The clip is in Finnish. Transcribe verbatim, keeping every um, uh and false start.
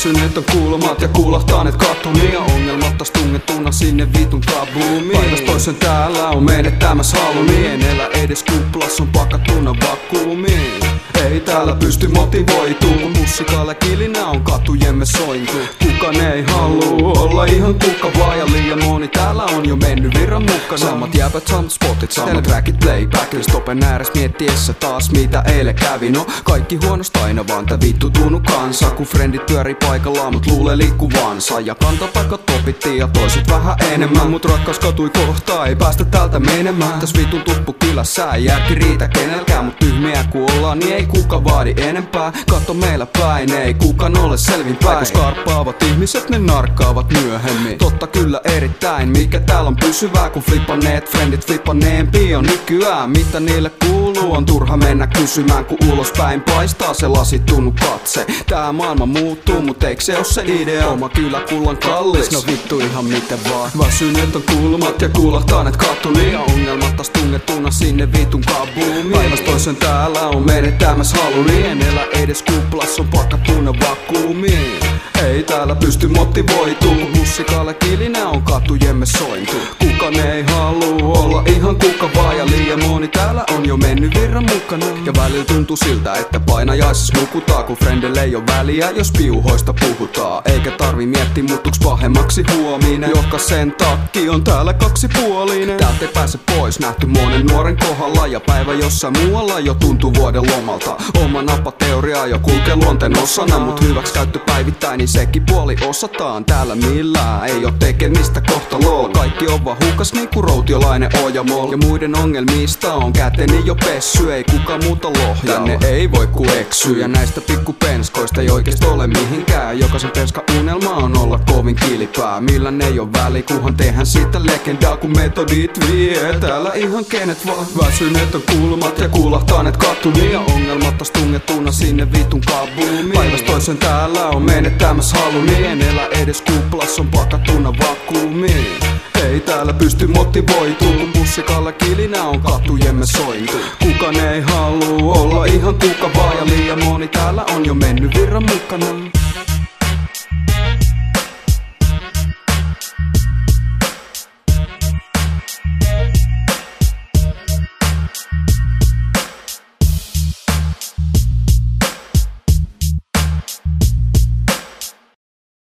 Väsyneet on kulmat ja kuulahtaneet kattuun ja ongelmat taas tungettuna sinne vitun kabuumiin. Päiväs toisen täällä on menettämässä haluni, en elä edes kuplas on pakattuna vakuumiin. Ei täällä pysty motivoituu, kun mussikalle kilinä on katujemme sointu. Kukaan ei haluu olla ihan kuka vaan ja liian moni täällä on jo mennyt virran mukana. Samat jäbät, samat spotit, samat trackit playback. Stopen ääres miettiessä taas mitä eilen kävi. No kaikki huonosta aina vaan tää vittu tunnu kansa, kun frendit pyöri paikallaan mut luulee liikkuvansa. Ja kantapaikat topittiin ja toiset vähän enemmän, mut rakkaus katui kohtaa, ei päästä täältä menemään. Täs vitun tuppukylässä ei järki riitä kenelkään, mut tyhmiä kun ollaan niin ei kuka vaadi enempää. Katso meillä päin, ei kukaan ole selvinpäin, kun skarppaavat ihmiset ne narkkaavat myöhemmin. Totta kyllä erittäin, mikä täällä on pysyvää, kun flippanneet frendit flippanneempi on nykyään. Mitä niille kuuluu on turha mennä kysymään, kun ulospäin paistaa se lasittunnu katse. Tää maailma muuttuu, mut eikö se oo se idea? Oma kylä kullan kallis, no vittu ihan miten vaan. Väsyneet on kulmat ja kuulahtaneet kattuun ja ongelmat taas tungettuna sinne vitun kabuumiin. Päiväs toisen täällä on menettämässä haluni, en elä edes kuplas on pakattuna vakuumiin. Ei täällä pysty motivoituu, kun mussikalle kilinä on katujemme sointu. Kukaan ei haluu olla ihan kuka vaan ja liian moni täällä on jo mennyt virran mukana. Ja välillä tuntuu siltä, että painajaisissa nukutaan, kun frendelle ei oo väliä, jos piuhoista puhutaan. Eikä tarvi miettiä muuttuks pahemmaksi huominen, joka sen takki on täällä kaksipuolinen. Täältä ei pääse pois, nähty monen nuoren kohdalla, ja päivä jossain muualla jo tuntuu vuoden lomalta. Oma napateoria jo kulkee luonteen osana, mut hyväks käyttö päivittäin, niin sekin puoli osataan. Täällä millään ei oo tekemistä kohtalolla, kaikki on vaan hukas niinku routiolainen ojamol. Ja muiden ongelmista on käteni jo pessy, ei kuka muuta lohjaa, ne ei voi ku eksyä. Ja näistä pikkupenskoista ei oikeesti ole mihinkään, jokaisen penska unelma on olla kovin kilipää. Millään ei oo väli, kunhan tehdään siitä legendaa, kun metodit vie täällä ihan kenet vaan. Väsyneet on kulmat ja kuulahtaneet kattuun ja ongelmat taas tungettuna sinne vitun kabuumiin. Päiväs toisen täällä on menettämässä haluni, en elä edes kuplas on pakattuna vakuumiin. Ei täällä pysty motivoituu, kun mussikalle kilinä on katujemme sointu. Kukaan ei haluu olla ihan kuka vaan ja liian moni täällä on jo mennyt virran mukana.